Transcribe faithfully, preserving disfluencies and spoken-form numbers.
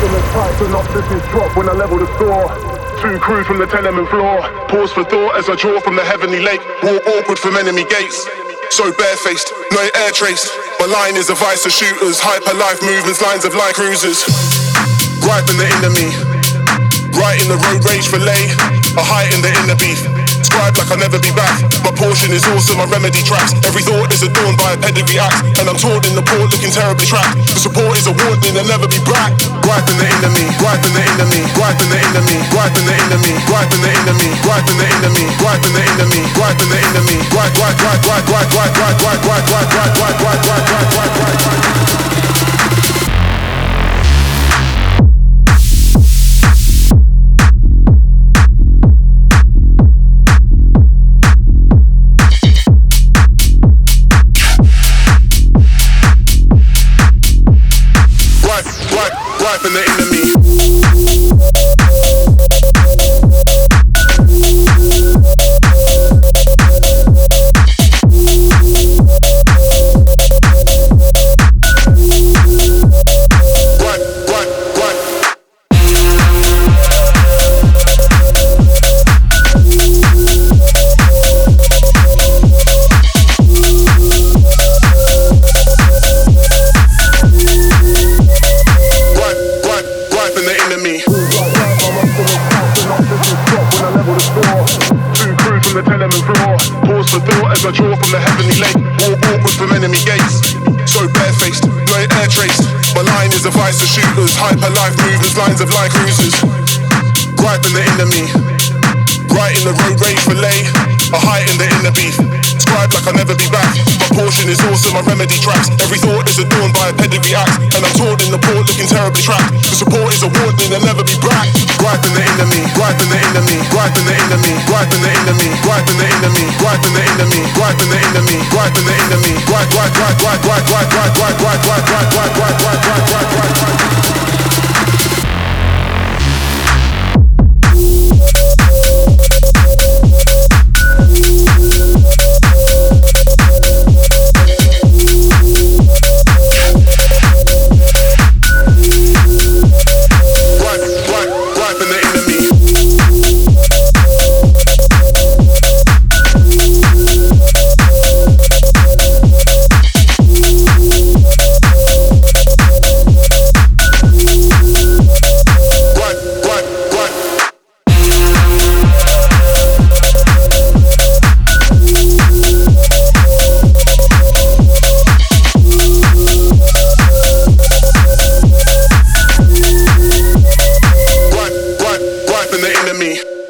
Tight synopsis drop when I level the score. Two crews from the tenement floor. Pause for thought as I draw from the heavenly lake. Walk awkward from enemy gates. So barefaced, no air traced. My line is a vice of shooters. Hyper life movements, lines of light cruisers. Griping the enemy. Right in the road rage fillet. A height in the inner beef. Scribe like I'll never be back. My portion is also my remedy tracks. Every thought is adorned by a pedigree axe. And I'm toured in the port looking terribly trapped. The support is a warning and never be back. Griping the enemy, griping the enemy, griping the enemy, griping the enemy, griping the enemy, griping the enemy, griping the enemy, griping the enemy, gripe, gripe, gripe, gripe, gripe, gripe, gripe, gripe, gripe, gripe, gripe, gripe, gripe, gripe, gripe, gripe, gripe. Griping the enemy. I draw from the heavenly lake, walk awkward from enemy gates. So barefaced, no air traced. My line is a vice of shooters, hyper life movements, lines of light cruisers. Griping the enemy, right in the road rage fillet. A height in the inner beef, scribe like I'll never be back. My portion is also my remedy tracks. Every thought is adorned by a pedigree axe. And I'm toured in the port looking terribly trapped. The support is a warning and never be back. Griping the enemy, griping the enemy, griping the enemy, griping the enemy, griping the enemy, griping the enemy, griping the enemy, griping the enemy, gripe, gripe, gripe, gripe, gripe, gripe, gripe, gripe, gripe, gripe, gripe, gripe, gripe, gripe, gripe, gripe, gripe. Me.